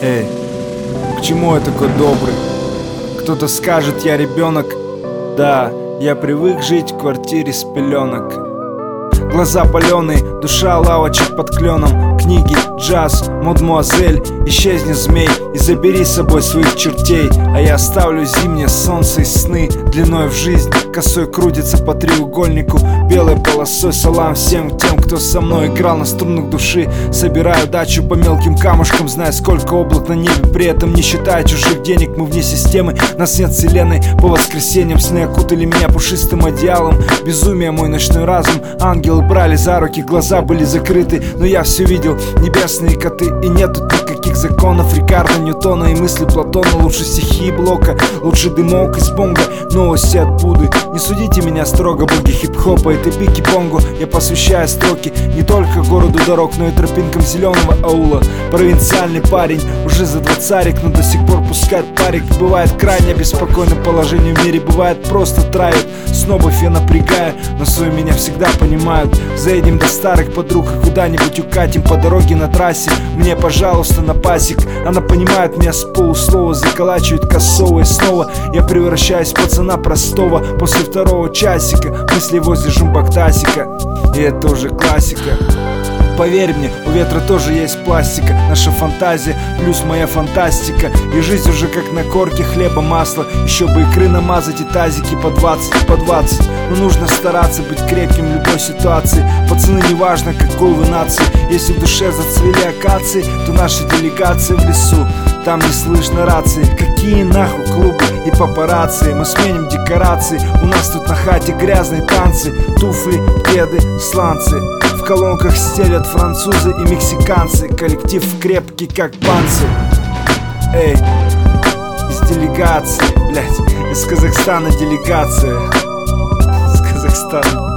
Эй, к чему я такой добрый? Кто-то скажет, я ребенок. Да, я привык жить в квартире с пеленок. Глаза паленые, душа лавочек под кленом. Книги, джаз, мадемуазель. Исчезни, змей, и забери с собой своих чертей. А я оставлю зимнее солнце и сны длиной в жизнь. Косой крутится по треугольнику, белой полосой. Салам всем тем, кто со мной играл на струнах души. Собираю дачу по мелким камушкам, зная, сколько облак на небе. При этом не считая чужих денег, мы вне системы. Нас нет вселенной. По воскресеньям сны окутали меня пушистым одеялом. Безумие, мой ночной разум. Ангелы брали за руки, глаза были закрыты, но я все видел, небесные коты. И нет тут никаких законов Рикардо Ньютона и мысли Платона. Лучше стихи Блока, лучше дымок из бонга. Новости от Будды. Не судите меня строго, боги хип-хопа и пики Бонго. Я посвящаю строки не только городу дорог, но и тропинкам зеленого аула. Провинциальный парень, уже за 20, но до сих пор пускает парик. Бывает крайне беспокойным положение в мире, бывает просто травит. Снобов я напрягаю, но свои меня всегда понимают. Заедем до старых подруг и куда-нибудь укатим по дороге на трассе. Мне, пожалуйста, на пасек. Она понимает меня с полуслова, заколачивает косово. И снова я превращаюсь в пацана простого. После второго часика мысли возле жумбактасика. И это уже классика. Поверь мне, у ветра тоже есть пластика. Наша фантазия плюс моя фантастика. И жизнь уже как на корке хлеба, масла. Еще бы икры намазать и тазики по 20, по 20. Но нужно стараться быть крепким в любой ситуации. Пацаны, неважно какой вы нации. Если в душе зацвели акации, то наша делегация в лесу. Там не слышно рации. Какие нахуй клубы и папарацци? Мы сменим декорации. У нас тут на хате грязные танцы. Туфли, кеды, сланцы. В колонках стелят французы и мексиканцы. Коллектив крепкий как панцирь. Эй, из делегации, блять, из Казахстана делегация. Из Казахстана.